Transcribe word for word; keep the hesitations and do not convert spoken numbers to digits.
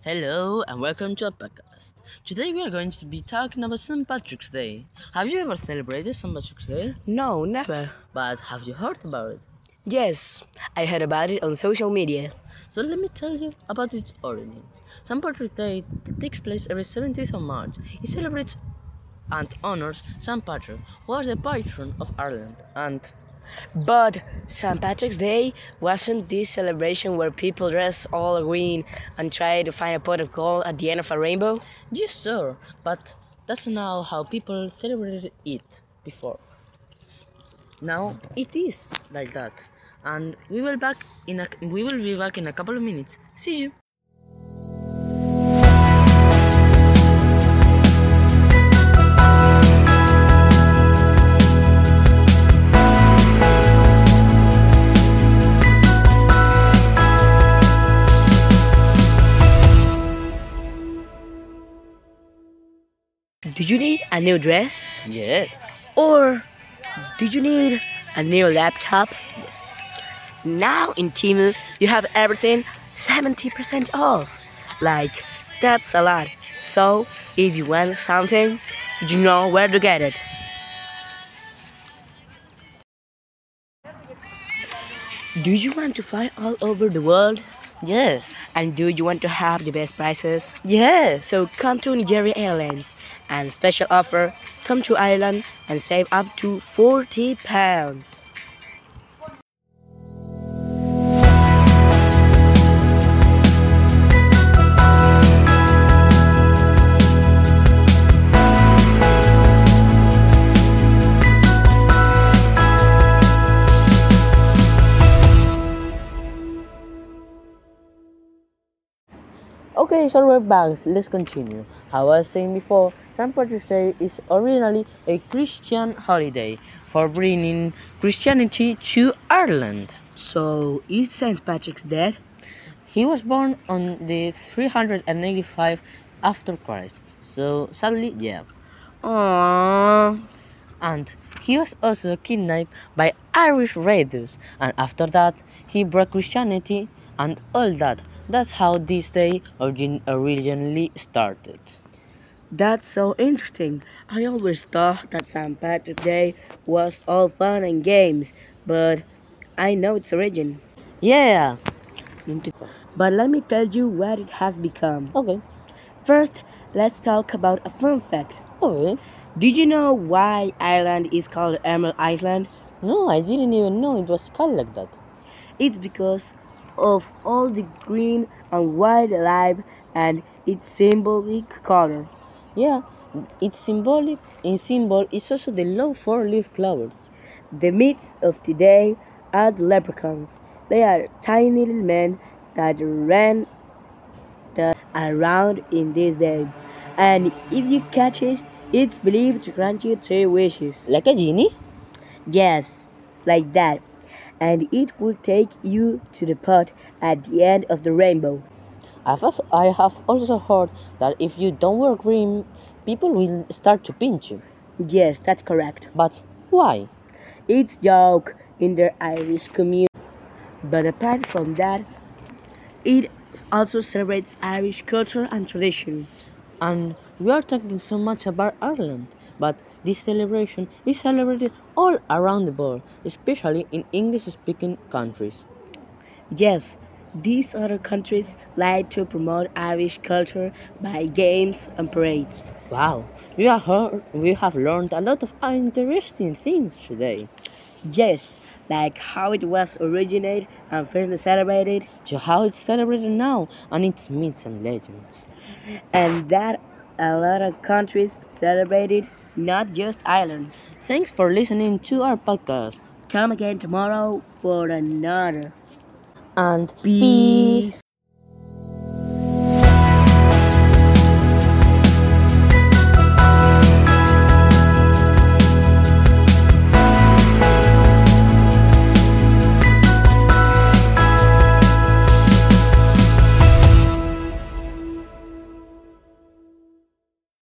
Hello and welcome to our podcast. Today we are going to be talking about Saint Patrick's Day. Have you ever celebrated Saint Patrick's Day? No, never. But have you heard about it? Yes, I heard about it on social media. So let me tell you about its origins. Saint Patrick's Day takes place every seventeenth of March. It celebrates and honors Saint Patrick, who was the patron of Ireland. And But Saint Patrick's Day wasn't this celebration where people dress all green and try to find a pot of gold at the end of a rainbow? yes, sir, but that's not how people celebrated it before. Now it is like that, and we will back in a we will be back in a couple of minutes. See you. Do you need a new dress? Yes. Or do you need a new laptop? Yes. Now in Temu, you have everything seventy percent off. Like, that's a lot. So, if you want something, you know where to get it. Do you want to fly all over the world? Yes. And do you want to have the best prices? Yes. So come to Nigeria Airlines and special offer, come to Ireland and save up to forty pounds. Okay, so we're back. Let's continue. How I was saying before, Saint Patrick's Day is originally a Christian holiday for bringing Christianity to Ireland. So is Saint Patrick's dead? He was born on the three hundred eighty-five after Christ. So sadly, yeah. Aww. And he was also kidnapped by Irish raiders, and after that he brought Christianity and all that. That's how this day origin- originally started. That's so interesting. I always thought that Saint Patrick's Day was all fun and games, but I know its origin. Yeah. But let me tell you what it has become. Okay. First, let's talk about a fun fact. Okay. Did you know why Ireland is called Emerald Island? No, I didn't even know it was called like that. It's because of all the green and white life and its symbolic color. Yeah, its symbolic in symbol is also the low four-leaf clovers. The myths of today are the leprechauns. They are tiny little men that ran the- around in this day. And if you catch it, it's believed to grant you three wishes. Like a genie? Yes, like that. And it will take you to the pot at the end of the rainbow. I've also, I have also heard that if you don't wear green, people will start to pinch you. Yes, that's correct. But why? It's joke in the Irish community. But apart from that, it also celebrates Irish culture and tradition. And we are talking so much about Ireland, but this celebration is celebrated all around the world, especially in English-speaking countries. Yes, these other countries like to promote Irish culture by games and parades. Wow, we have heard, we have learned a lot of interesting things today. Yes, like how it was originated and first celebrated, To how it's celebrated now and its myths and legends. and that a lot of countries celebrated, not just Ireland. Thanks for listening to our podcast. Come again tomorrow for another. And Peace. peace.